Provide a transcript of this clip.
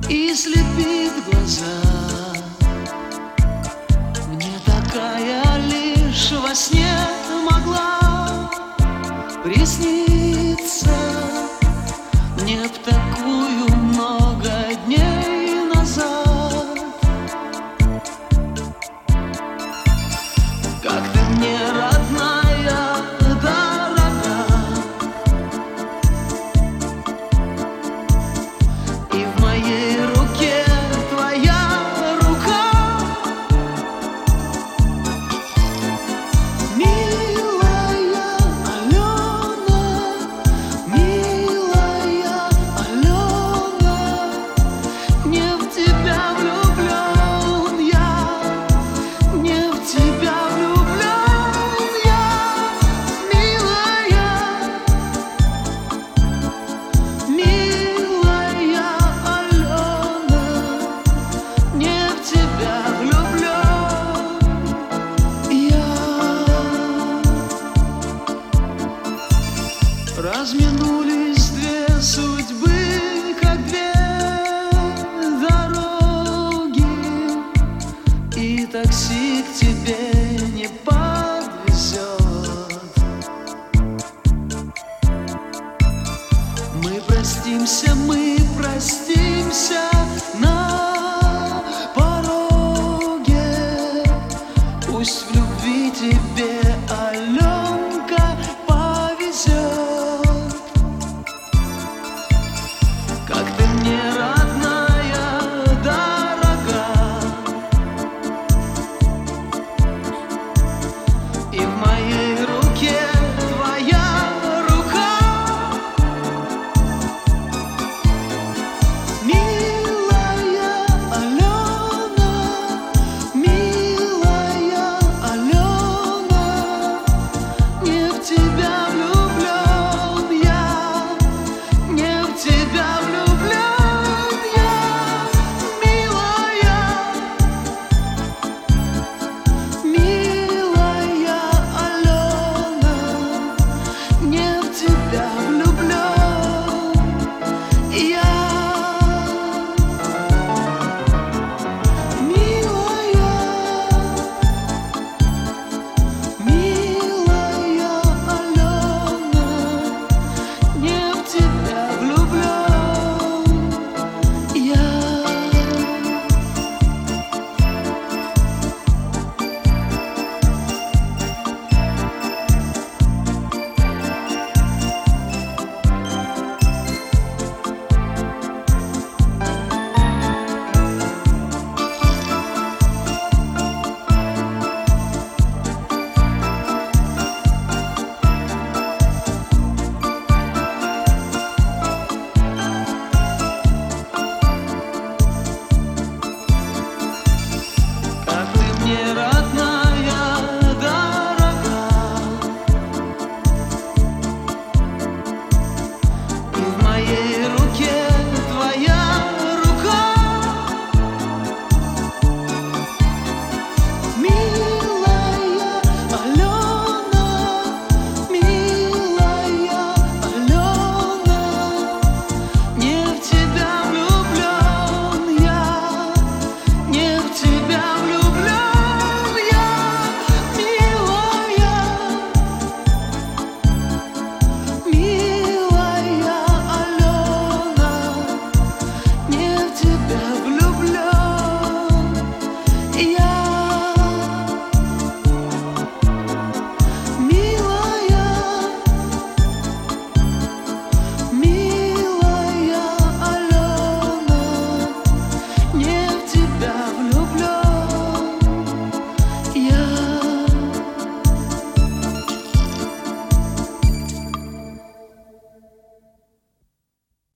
и слепит глаза. Мне такая лишь во сне могла присниться. Мне б такую много дней назад. Как ты мне, родная, дорога, и в моей руке твоя рука. Милая Алена, милая Алена, не в тебя влюблен я, не в тебя влюблен я, милая, милая Алена, не в тебя влюблен я. Разминулись две судьбы, как две дороги, и такси к тебе не подвезет. Мы простимся на пороге. Пусть в любви тебе, Аленка, повезет. Как ты мне, родная, дорога, и в моей руке твоя рука. Милая Алена, милая Алена, не в тебя влюблен я, не в тебя влюблен я, милая, милая Алена, не в тебя влюблен я. Милая, милая Алена, не в тебя влюблен я. Как ты мне, родная, дорога, и в моей руке твоя рука. Милая Алена, милая Алена, не в тебя влюблен я, не в тебя влюблен я, милая, милая Алена, не в тебя влюблен я. Милая, милая Алена, не в тебя влюблен.